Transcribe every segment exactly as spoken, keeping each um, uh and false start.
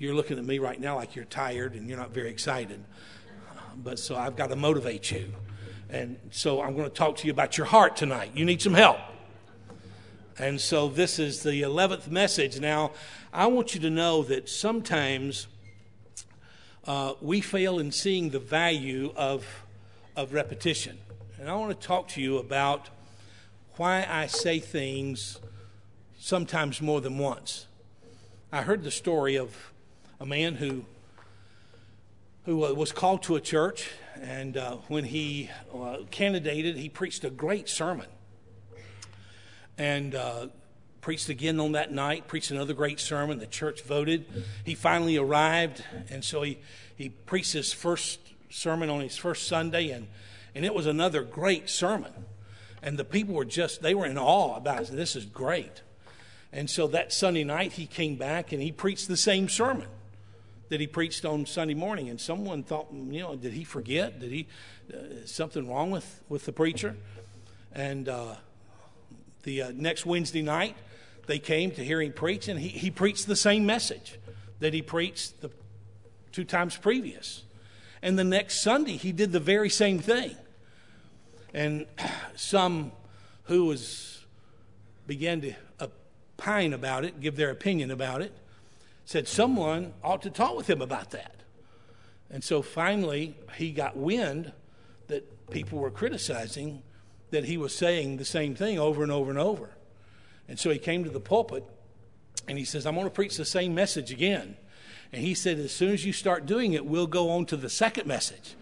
you're looking at me right now like you're tired and you're not very excited. But so I've got to motivate you. And so I'm going to talk to you about your heart tonight. You need some help. And so this is the eleventh message. Now, I want you to know that sometimes uh, we fail in seeing the value of, of repetition. And I want to talk to you about why I say things sometimes more than once. I heard the story of a man who who was called to a church, and uh, when he uh, candidated, he preached a great sermon. And uh, preached again on that night, preached another great sermon. The church voted. He finally arrived, and so he, he preached his first sermon on his first Sunday, and, and it was another great sermon. And the people were just, they were in awe about it. This is great. And so that Sunday night, he came back, and he preached the same sermon that he preached on Sunday morning. And someone thought, you know, did he forget? Did he, uh, something wrong with, with the preacher? And uh, the uh, next Wednesday night, they came to hear him preach, and he, he preached the same message that he preached the two times previous. And the next Sunday, he did the very same thing. And some who was began to opine about it, give their opinion about it, said someone ought to talk with him about that. And so finally, he got wind that people were criticizing that he was saying the same thing over and over and over. And so he came to the pulpit, and he says, I'm going to preach the same message again. And he said, as soon as you start doing it, we'll go on to the second message.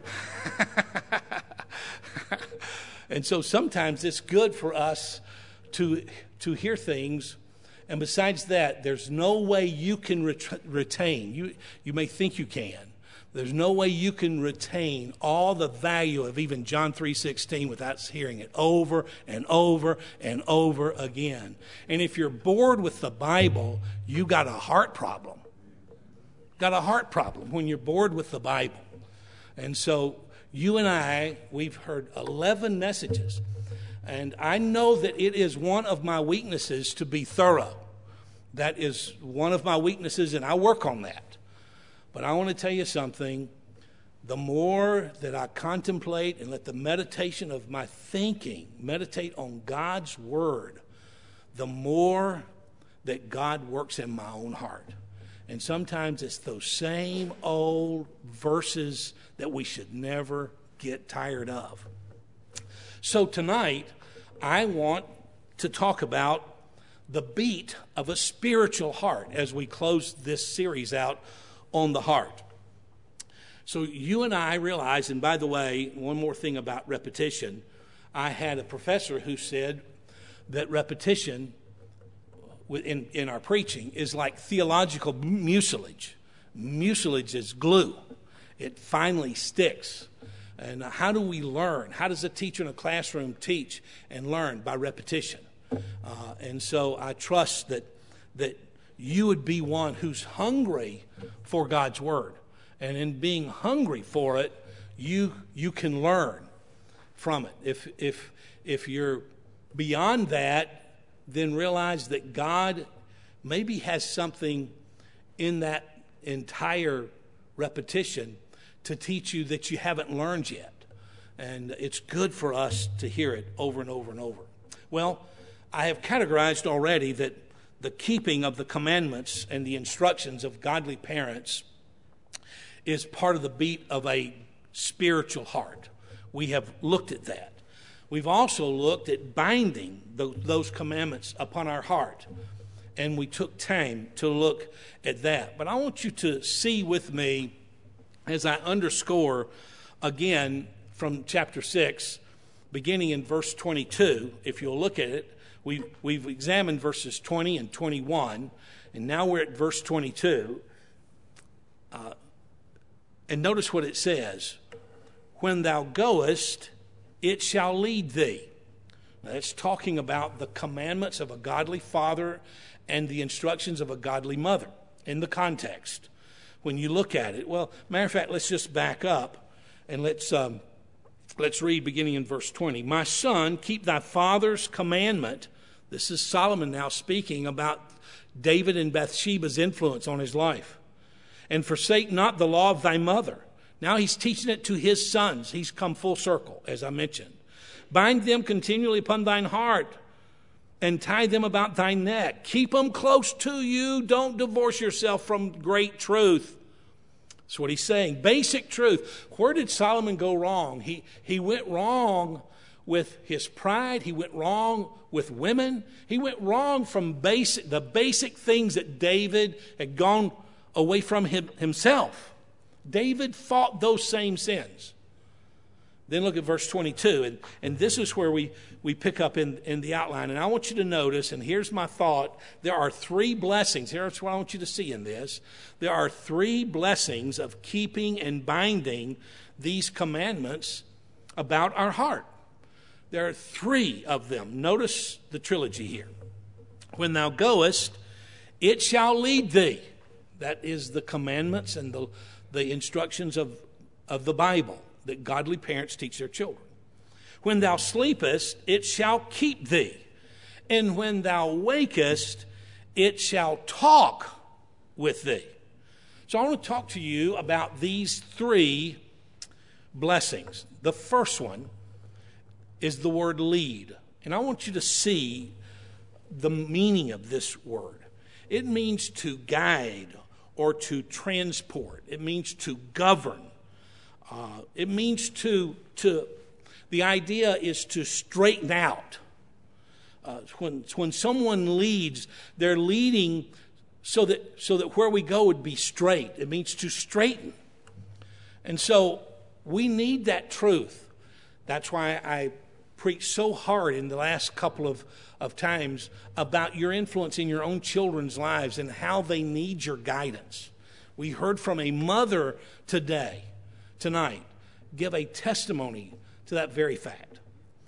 And so sometimes it's good for us to, to hear things. And besides that, there's no way you can ret- retain. You, you may think you can. There's no way you can retain all the value of even John three sixteen without hearing it over and over and over again. And if you're bored with the Bible, you got a heart problem. Got a heart problem when you're bored with the Bible. And so you and I, we've heard eleven messages. And I know that it is one of my weaknesses to be thorough. That is one of my weaknesses, and I work on that. But I want to tell you something. The more that I contemplate and let the meditation of my thinking meditate on God's Word, the more that God works in my own heart. And sometimes it's those same old verses that we should never get tired of. So tonight, I want to talk about the beat of a spiritual heart as we close this series out on the heart. So you and I realize, and by the way, one more thing about repetition. I had a professor who said that repetition in, in our preaching is like theological mucilage. Mucilage is glue. It finally sticks. And how do we learn? How does a teacher in a classroom teach and learn? By repetition. Uh, and so I trust that that you would be one who's hungry for God's Word. And in being hungry for it, you you can learn from it. If if if you're beyond that, then realize that God maybe has something in that entire repetition to teach you that you haven't learned yet. And it's good for us to hear it over and over and over. Well, I have categorized already that the keeping of the commandments and the instructions of godly parents is part of the beat of a spiritual heart. We have looked at that. We've also looked at binding those commandments upon our heart. And we took time to look at that. But I want you to see with me as I underscore again from chapter six, beginning in verse twenty-two. If you'll look at it, we've, we've examined verses twenty and twenty-one, and now we're at verse twenty-two. Uh, and notice what it says. When thou goest, it shall lead thee. Now, that's talking about the commandments of a godly father and the instructions of a godly mother in the context. When you look at it, well, matter of fact, let's just back up and let's um, let's read beginning in verse twenty. My son, keep thy father's commandment. This is Solomon now speaking about David and Bathsheba's influence on his life. And forsake not the law of thy mother. Now he's teaching it to his sons. He's come full circle, as I mentioned. Bind them continually upon thine heart, and tie them about thy neck. Keep them close to you. Don't divorce yourself from great truth. That's what he's saying. Basic truth. Where did Solomon go wrong? He, he went wrong with his pride. He went wrong with women. He went wrong from basic, the basic things that David had gone away from him, himself. David fought those same sins. Then look at verse twenty-two, and, and this is where we, we pick up in, in the outline. And I want you to notice, and here's my thought, there are three blessings. Here's what I want you to see in this. There are three blessings of keeping and binding these commandments about our heart. There are three of them. Notice the trilogy here. When thou goest, it shall lead thee. That is the commandments and the, the instructions of, of the Bible that godly parents teach their children. When thou sleepest, it shall keep thee. And when thou wakest, it shall talk with thee. So I want to talk to you about these three blessings. The first one is the word lead. And I want you to see the meaning of this word. It means to guide or to transport. It means to govern. Uh, it means to, to, the idea is to straighten out. Uh, when, when someone leads, they're leading so that, so that where we go would be straight. It means to straighten. And so we need that truth. That's why I preach so hard in the last couple of, of times about your influence in your own children's lives and how they need your guidance. We heard from a mother today, tonight, give a testimony to that very fact.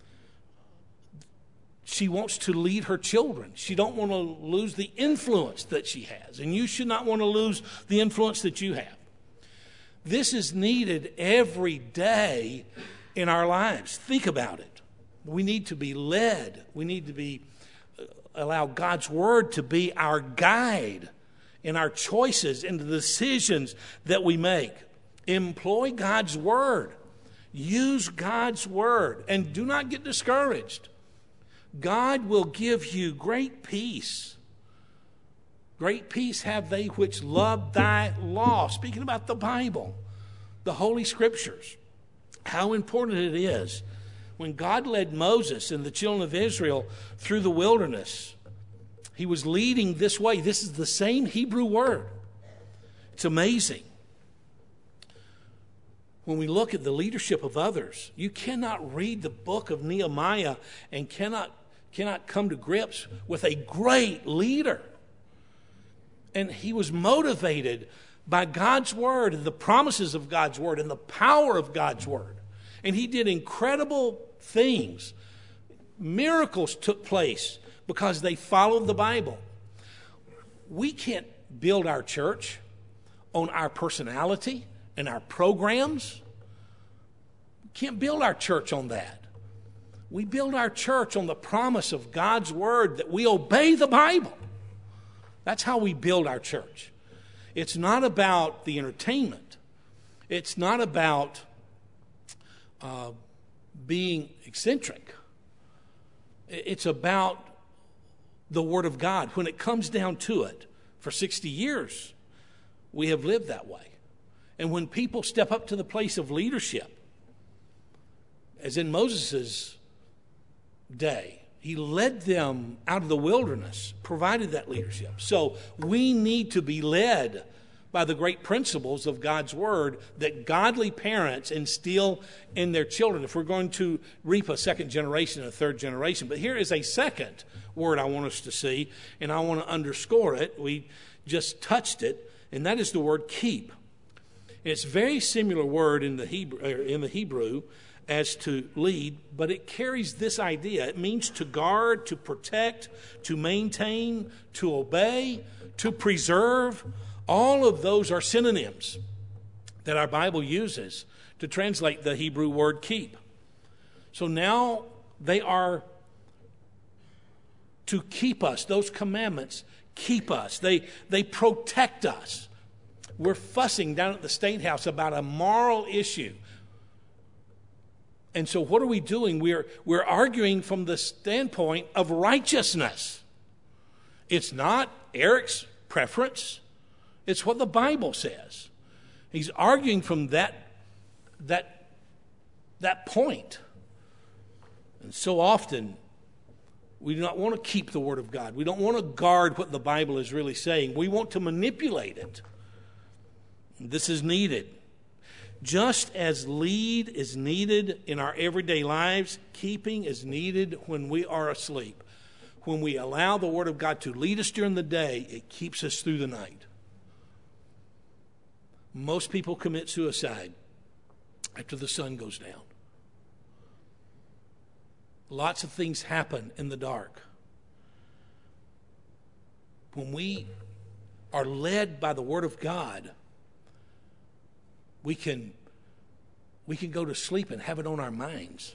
She wants to lead her children. She don't want to lose the influence that she has. And you should not want to lose the influence that you have. This is needed every day in our lives. Think about it. We need to be led. We need to be allow God's word to be our guide in our choices and the decisions that we make. Employ God's word. Use God's word. And do not get discouraged. God will give you great peace. Great peace have they which love thy law. Speaking about the Bible, the Holy Scriptures, how important it is. When God led Moses and the children of Israel through the wilderness, he was leading this way. This is the same Hebrew word. It's amazing. When we look at the leadership of others, you cannot read the book of Nehemiah and cannot, cannot come to grips with a great leader. And he was motivated by God's word and the promises of God's word and the power of God's word. And he did incredible things. Miracles took place because they followed the Bible. We can't build our church on our personality and our programs. We can't build our church on that. We build our church on the promise of God's word that we obey the Bible. That's how we build our church. It's not about the entertainment. It's not about uh, being eccentric. It's about the Word of God. When it comes down to it, for sixty years, we have lived that way. And when people step up to the place of leadership, as in Moses' day, he led them out of the wilderness, provided that leadership. So we need to be led by the great principles of God's word that godly parents instill in their children if we're going to reap a second generation and a third generation. But here is a second word I want us to see, and I want to underscore it. We just touched it, and that is the word keep. It's a very similar word in the Hebrew, in the Hebrew as to lead, but it carries this idea. It means to guard, to protect, to maintain, to obey, to preserve. All of those are synonyms that our Bible uses to translate the Hebrew word keep. So now they are to keep us. Those commandments keep us. They, they protect us. we're fussing down at the State House about a moral issue. And so what are we doing? We're, we're arguing from the standpoint of righteousness. It's not Eric's preference. It's what the Bible says. He's arguing from that, that, that point. And so often, we do not want to keep the Word of God. We don't want to guard what the Bible is really saying. We want to manipulate it. This is needed. Just as lead is needed in our everyday lives, keeping is needed when we are asleep. When we allow the Word of God to lead us during the day, it keeps us through the night. Most people commit suicide after the sun goes down. Lots of things happen in the dark. When we are led by the Word of God, we can, we can go to sleep and have it on our minds.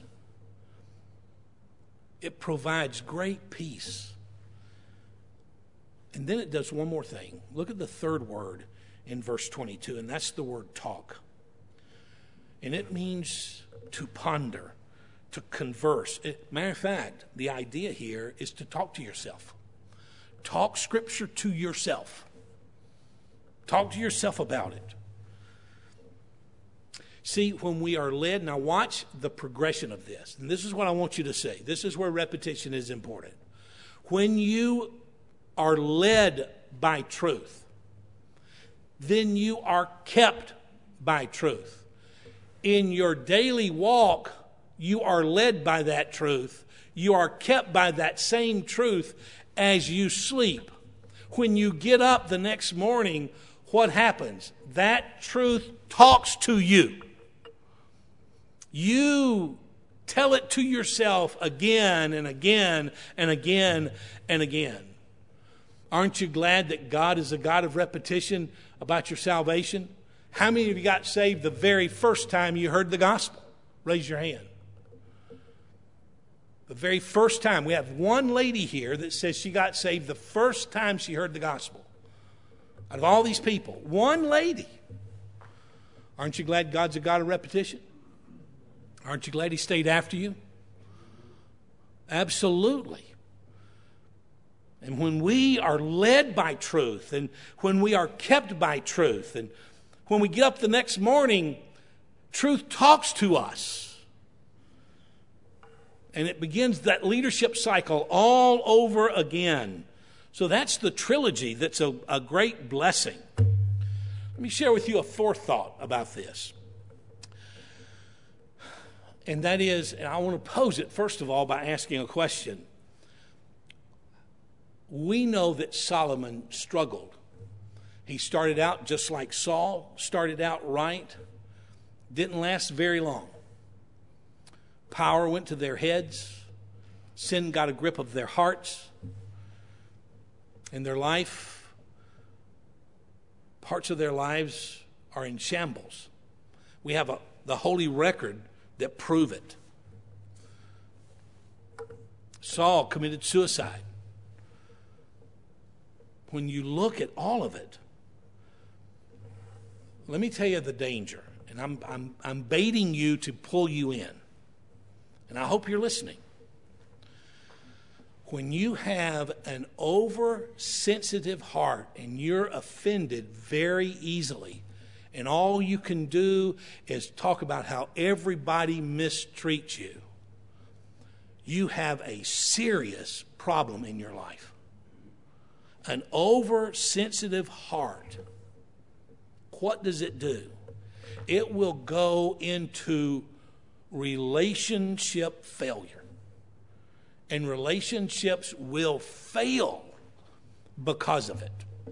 It provides great peace. And then it does one more thing. Look at the third word in verse twenty-two, and that's the word talk. And it means to ponder, to converse. It, matter of fact, the idea here is to talk to yourself. Talk Scripture to yourself. Talk to yourself about it. See, when we are led, now watch the progression of this. And this is what I want you to say. This is where repetition is important. When you are led by truth, then you are kept by truth. In your daily walk, you are led by that truth. You are kept by that same truth as you sleep. When you get up the next morning, what happens? That truth talks to you. You tell it to yourself again and again and again and again. Aren't you glad that God is a God of repetition about your salvation? How many of you got saved the very first time you heard the gospel? Raise your hand. The very first time. We have one lady here that says she got saved the first time she heard the gospel. Out of all these people, one lady. Aren't you glad God's a God of repetition? Aren't you glad He stayed after you? Absolutely. And when we are led by truth, and when we are kept by truth, and when we get up the next morning, truth talks to us. And it begins that leadership cycle all over again. So that's the trilogy that's a, a great blessing. Let me share with you a fourth thought about this. And that is, and I want to pose it first of all by asking a question. We know that Solomon struggled. He started out just like Saul, started out right, didn't last very long. Power went to their heads, sin got a grip of their hearts, and their life, parts of their lives are in shambles. We have a, the holy record that prove it. Saul committed suicide. When you look at all of it, let me tell you the danger. And I'm, I'm, I'm baiting you to pull you in. And I hope you're listening. When you have an oversensitive heart and you're offended very easily, and all you can do is talk about how everybody mistreats you, you have a serious problem in your life. An oversensitive heart, what does it do? It will go into relationship failure. And relationships will fail because of it.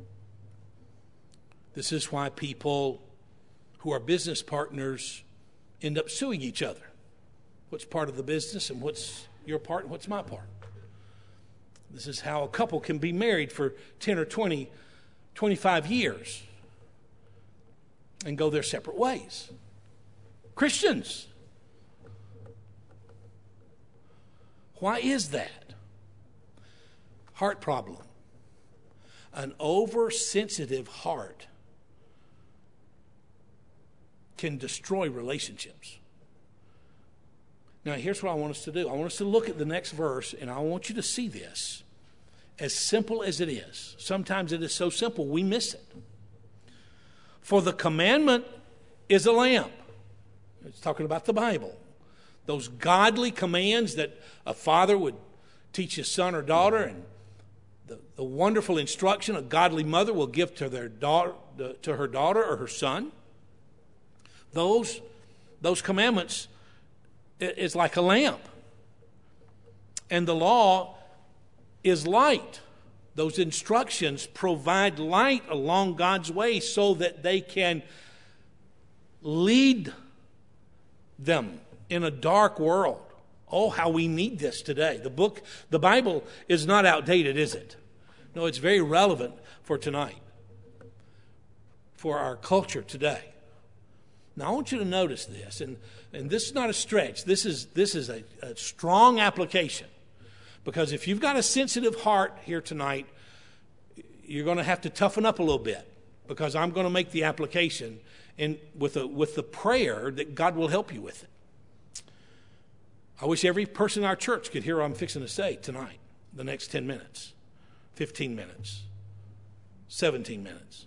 This is why people who are business partners end up suing each other. What's part of the business and what's your part and what's my part? This is how a couple can be married for ten or twenty, twenty-five years and go their separate ways. Christians. Why is that? Heart problem. An oversensitive heart can destroy relationships. Now, here's what I want us to do. I want us to look at the next verse, and I want you to see this. As simple as it is, sometimes it is so simple we miss it. For the commandment is a lamp. It's talking about the Bible. Those godly commands that a father would teach his son or daughter, and the, the wonderful instruction a godly mother will give to their daughter, to her daughter or her son. Those, those commandments is like a lamp. And the law is light. Those instructions provide light along God's way so that they can lead them in a dark world. Oh, how we need this today. The book, the Bible is not outdated, is it? No, it's very relevant for tonight, for our culture today. Now, I want you to notice this, and, and this is not a stretch. This is, this is a, a strong application. Because if you've got a sensitive heart here tonight, you're going to have to toughen up a little bit, because I'm going to make the application and with a, with the prayer that God will help you with it. I wish every person in our church could hear what I'm fixing to say tonight, the next ten minutes, fifteen minutes, seventeen minutes.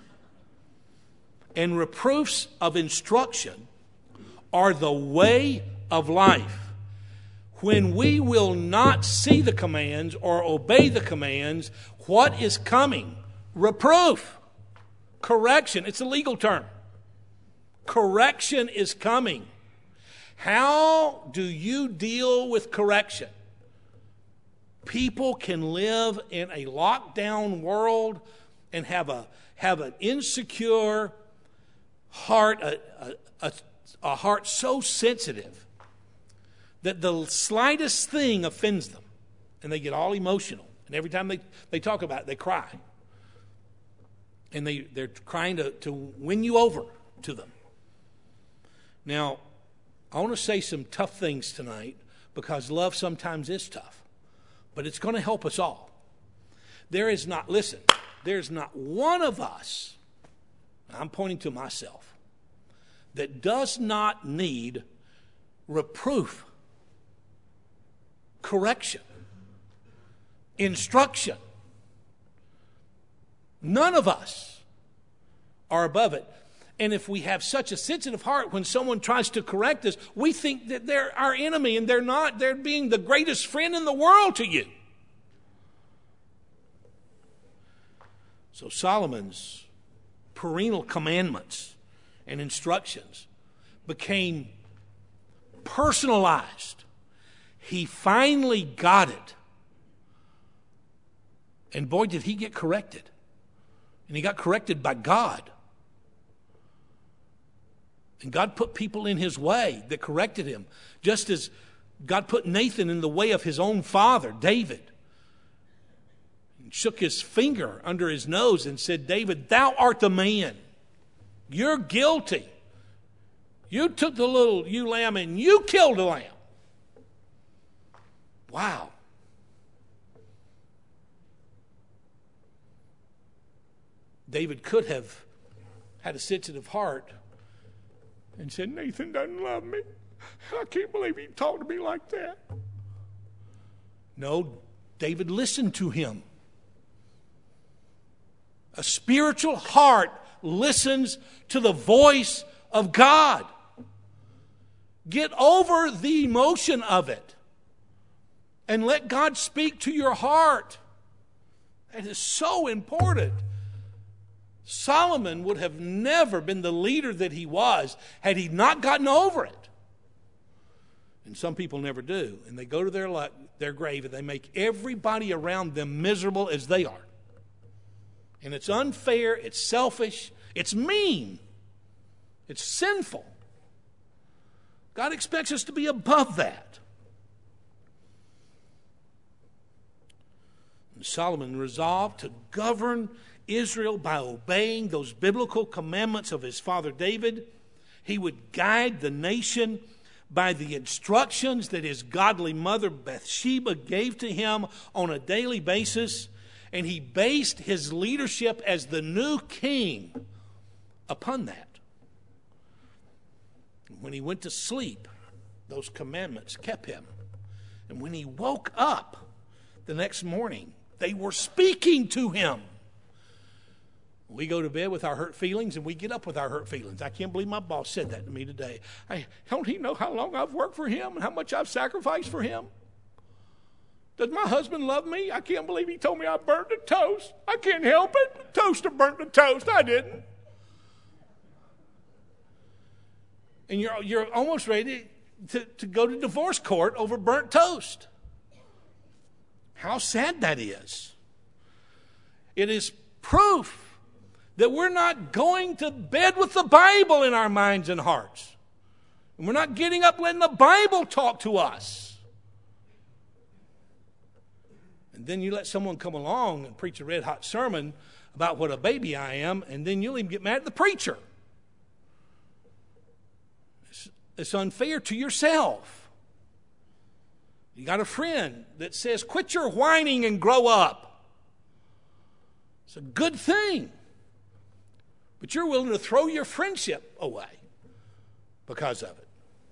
And reproofs of instruction are the way of life. When we will not see the commands or obey the commands, what is coming? Reproof. Correction. It's a legal term. Correction is coming. How do you deal with correction? People can live in a lockdown world and have a have an insecure heart, a, a, a, a heart so sensitive that the slightest thing offends them, and they get all emotional. And every time they, they talk about it, they cry. And they, they're trying to, to win you over to them. Now, I want to say some tough things tonight, because love sometimes is tough. But it's going to help us all. There is not, listen, there's not one of us, I'm pointing to myself, that does not need reproof, correction, instruction. None of us are above it. And if we have such a sensitive heart, when someone tries to correct us, we think that they're our enemy, and they're not. They're being the greatest friend in the world to you. So Solomon's parental commandments and instructions became personalized. He finally got it. And boy, did he get corrected. And he got corrected by God. And God put people in his way that corrected him. Just as God put Nathan in the way of his own father, David. And shook his finger under his nose and said, David, thou art the man. You're guilty. You took the little ewe lamb and you killed a lamb. Wow. David could have had a sensitive heart and said, Nathan doesn't love me. I can't believe he talked to me like that. No, David listened to him. A spiritual heart listens to the voice of God. Get over the emotion of it and let God speak to your heart. That is so important. Solomon would have never been the leader that he was had he not gotten over it. And some people never do. And they go to their, their grave and they make everybody around them miserable as they are. And it's unfair, it's selfish, it's mean, it's sinful. God expects us to be above that. And Solomon resolved to govern Israel by obeying those biblical commandments of his father David. He would guide the nation by the instructions that his godly mother Bathsheba gave to him on a daily basis. And he based his leadership as the new king upon that. When he went to sleep, those commandments kept him. And when he woke up the next morning, they were speaking to him. We go to bed with our hurt feelings, and we get up with our hurt feelings. I can't believe my boss said that to me today. I, don't he know how long I've worked for him and how much I've sacrificed for him? Does my husband love me? I can't believe he told me I burnt the toast. I can't help it. The toaster burnt the toast. I didn't. And you're, you're almost ready to, to go to divorce court over burnt toast. How sad that is. It is proof that we're not going to bed with the Bible in our minds and hearts. And we're not getting up letting the Bible talk to us. And then you let someone come along and preach a red-hot sermon about what a baby I am, and then you'll even get mad at the preacher. It's, it's unfair to yourself. You got a friend that says, quit your whining and grow up. It's a good thing. But you're willing to throw your friendship away because of it.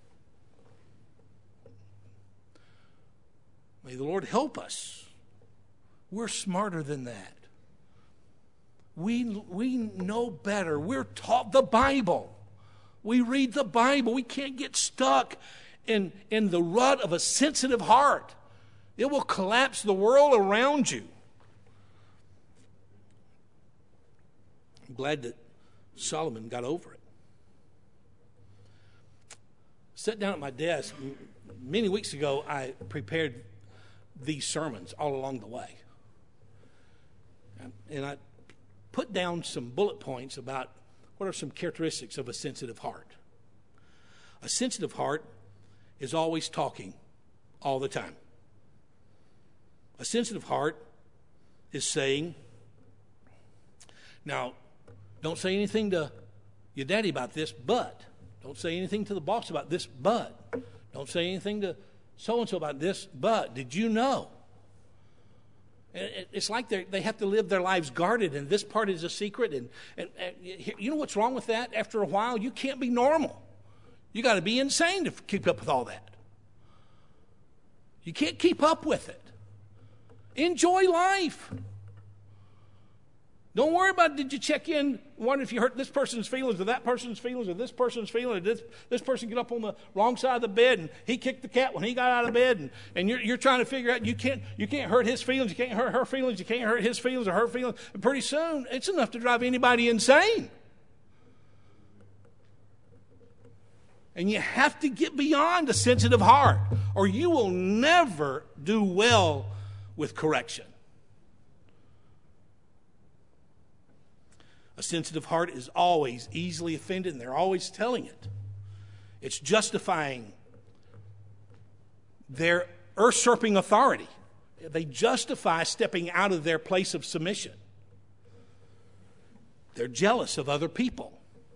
May the Lord help us. We're smarter than that. We, we know better. We're taught the Bible. We read the Bible. We can't get stuck in, in the rut of a sensitive heart. It will collapse the world around you. I'm glad that Solomon got over it. Sat down at my desk. Many weeks ago, I prepared these sermons all along the way. And I put down some bullet points about what are some characteristics of a sensitive heart. A sensitive heart is always talking all the time. A sensitive heart is saying, now, don't say anything to your daddy about this, but. Don't say anything to the boss about this, but. Don't say anything to so-and-so about this, but. Did you know? It's like they have to live their lives guarded, and this part is a secret. And, and, and you know what's wrong with that? After a while, you can't be normal. You got to be insane to keep up with all that. You can't keep up with it. Enjoy life. Don't worry about, did you check in, wonder if you hurt this person's feelings or that person's feelings or this person's feelings, or this, this person get up on the wrong side of the bed and he kicked the cat when he got out of bed, and, and you're, you're trying to figure out, you can't, you can't hurt his feelings, you can't hurt her feelings, you can't hurt his feelings or her feelings. And pretty soon, it's enough to drive anybody insane. And you have to get beyond a sensitive heart, or you will never do well with correction. A sensitive heart is always easily offended, and they're always telling it. It's justifying their usurping authority. They justify stepping out of their place of submission. They're jealous of other people.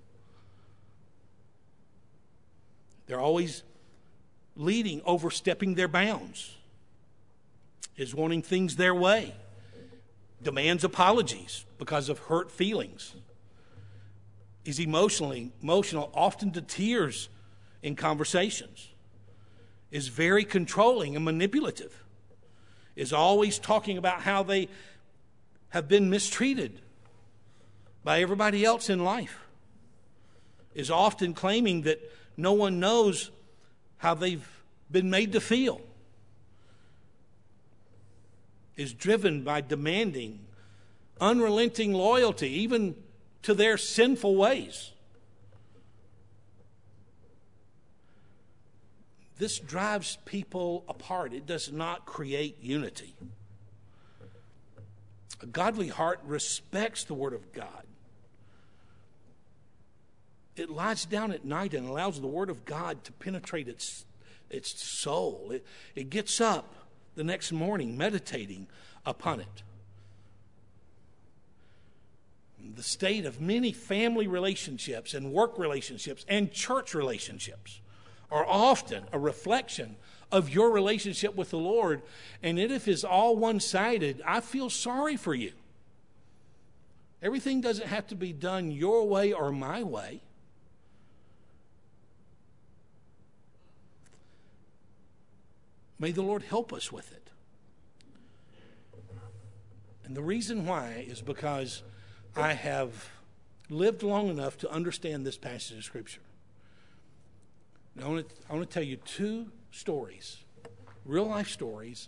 They're always leading, overstepping their bounds. Is wanting things their way. Demands apologies because of hurt feelings. Is emotionally emotional, often to tears in conversations. Is very controlling and manipulative. Is always talking about how they have been mistreated by everybody else in life. Is often claiming that no one knows how they've been made to feel. Is driven by demanding, unrelenting loyalty, even to their sinful ways. This drives people apart. It does not create unity. A godly heart respects the Word of God. It lies down at night and allows the Word of God to penetrate its, its soul. It, it gets up the next morning meditating upon it. The state of many family relationships and work relationships and church relationships are often a reflection of your relationship with the Lord. And it, if it's all one-sided, I feel sorry for you. Everything doesn't have to be done your way or my way. May the Lord help us with it. And the reason why is because I have lived long enough to understand this passage of Scripture. Now, I want to, I want to tell you two stories, real life stories,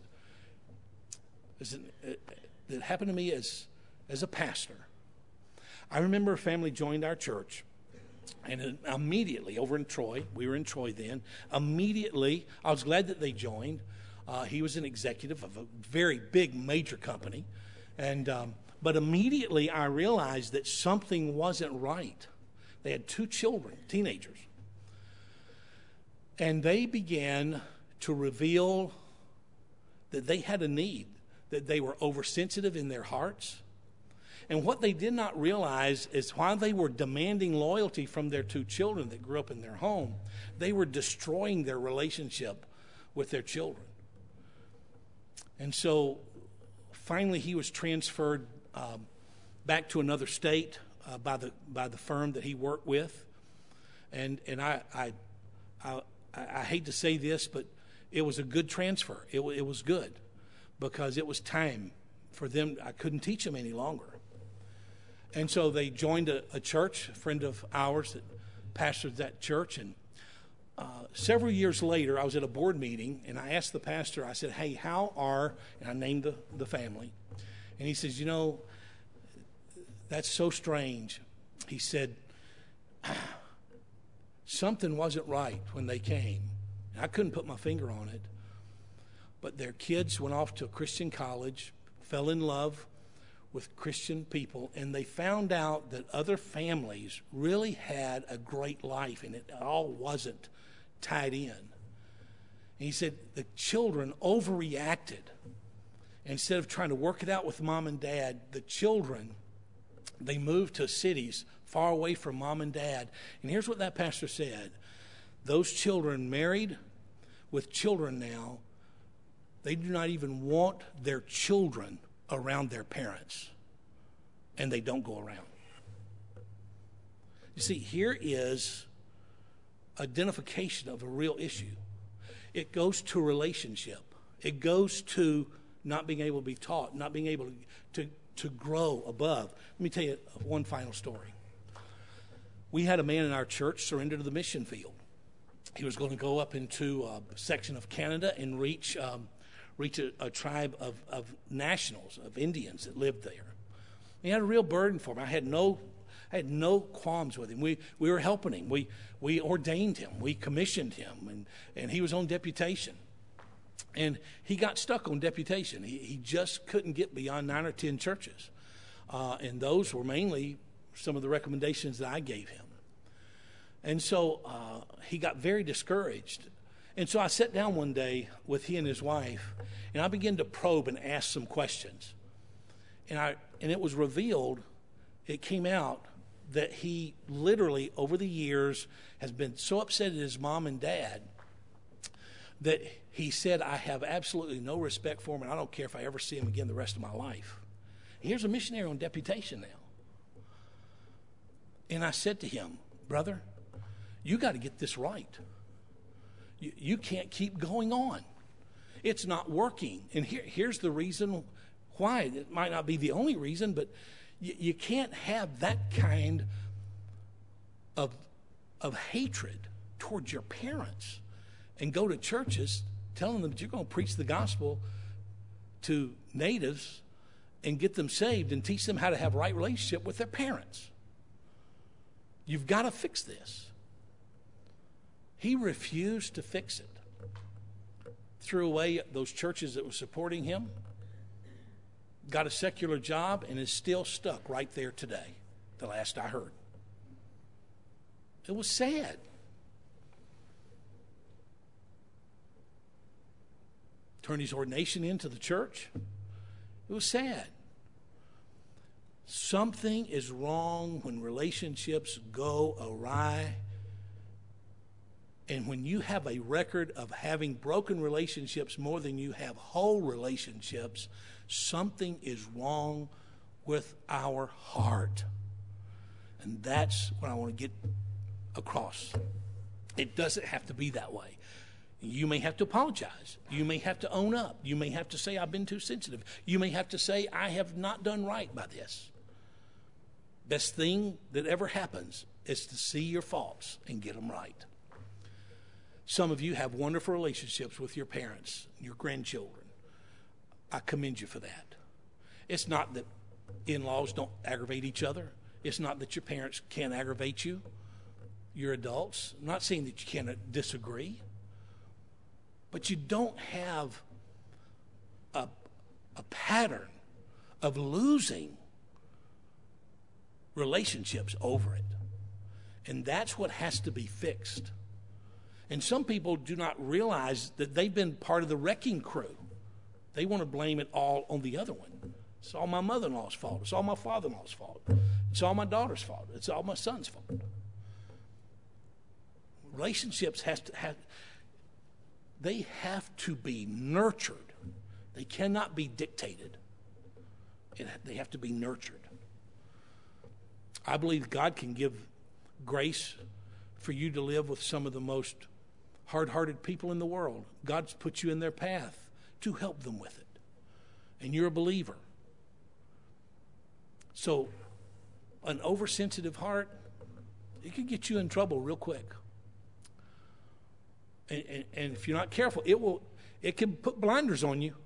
that happened to me as, as a pastor. I remember a family joined our church, and immediately, over in Troy, we were in Troy then, immediately, I was glad that they joined. Uh, he was an executive of a very big, major company, and um, but immediately I realized that something wasn't right. They had two children, teenagers, and they began to reveal that they had a need, that they were oversensitive in their hearts. And what they did not realize is while they were demanding loyalty from their two children that grew up in their home, they were destroying their relationship with their children. And so finally he was transferred um, back to another state uh, by the by the firm that he worked with. And and I I, I I hate to say this, but it was a good transfer. It, it was good because it was time for them. I couldn't teach them any longer. And so they joined a, a church, a friend of ours that pastored that church. And uh, several years later, I was at a board meeting, and I asked the pastor, I said, hey, how are, and I named the, the family. And he says, you know, that's so strange. He said, something wasn't right when they came. And I couldn't put my finger on it. But their kids went off to a Christian college, fell in love with Christian people, and they found out that other families really had a great life, and it all wasn't tied in. And he said the children overreacted. Instead of trying to work it out with mom and dad, the children, they moved to cities far away from mom and dad. And here's what that pastor said. Those children married with children now, they do not even want their children around their parents, and they don't go around. You see, here is identification of a real issue. It goes to relationship. It goes to not being able to be taught, not being able to, to, to grow above. Let me tell you one final story. We had a man in our church surrender to the mission field. He was going to go up into a section of Canada and reach um, reach a, a tribe of, of nationals, of Indians that lived there. He had a real burden for him. I had no, I had no qualms with him. We we were helping him. We we ordained him. We commissioned him, and, and he was on deputation. And he got stuck on deputation. He he just couldn't get beyond nine or ten churches, uh, and those were mainly some of the recommendations that I gave him. And so uh, he got very discouraged. And so I sat down one day with he and his wife, and I began to probe and ask some questions. And I and it was revealed, it came out that he literally, over the years, has been so upset at his mom and dad that he said, I have absolutely no respect for him, and I don't care if I ever see him again the rest of my life. And here's a missionary on deputation now. And I said to him, brother, you got to get this right. You, you can't keep going on. It's not working. And here, here's the reason why. It might not be the only reason, but you, you can't have that kind of, of hatred towards your parents and go to churches telling them that you're going to preach the gospel to natives and get them saved and teach them how to have a right relationship with their parents. You've got to fix this. He refused to fix it. Threw away those churches that were supporting him, got a secular job, and is still stuck right there today, the last I heard. It was sad. Turned his ordination into the church. It was sad. Something is wrong when relationships go awry. And when you have a record of having broken relationships more than you have whole relationships, something is wrong with our heart. And that's what I want to get across. It doesn't have to be that way. You may have to apologize. You may have to own up. You may have to say, I've been too sensitive. You may have to say, I have not done right by this. Best thing that ever happens is to see your faults and get them right. Some of you have wonderful relationships with your parents, your grandchildren. I commend you for that. It's not that in-laws don't aggravate each other. It's not that your parents can't aggravate you. You're adults. I'm not saying that you can't disagree. But you don't have a, a pattern of losing relationships over it. And that's what has to be fixed. And some people do not realize that they've been part of the wrecking crew. They want to blame it all on the other one. It's all my mother-in-law's fault. It's all my father-in-law's fault. It's all my daughter's fault. It's all my son's fault. Relationships has to have, they have to be nurtured. They cannot be dictated. It, they have to be nurtured. I believe God can give grace for you to live with some of the most hard-hearted people in the world. God's put you in their path to help them with it. And you're a believer. So an oversensitive heart, it can get you in trouble real quick. And, and, and if you're not careful, it will it can put blinders on you.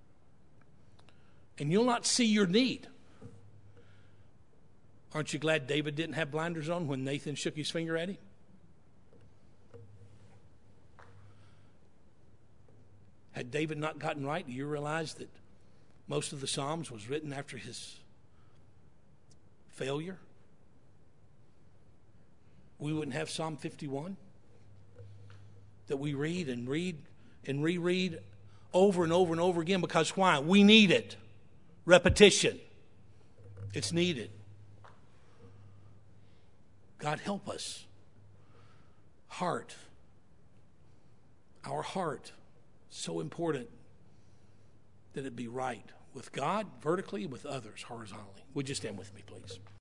And you'll not see your need. Aren't you glad David didn't have blinders on when Nathan shook his finger at him? Had David not gotten right, do you realize that most of the Psalms was written after his failure? We wouldn't have Psalm fifty-one that we read and read and reread over and over and over again, because why? We need it. Repetition. It's needed. God help us. Heart. Our heart. So important that it be right with God vertically, with others horizontally. Would you stand with me, please?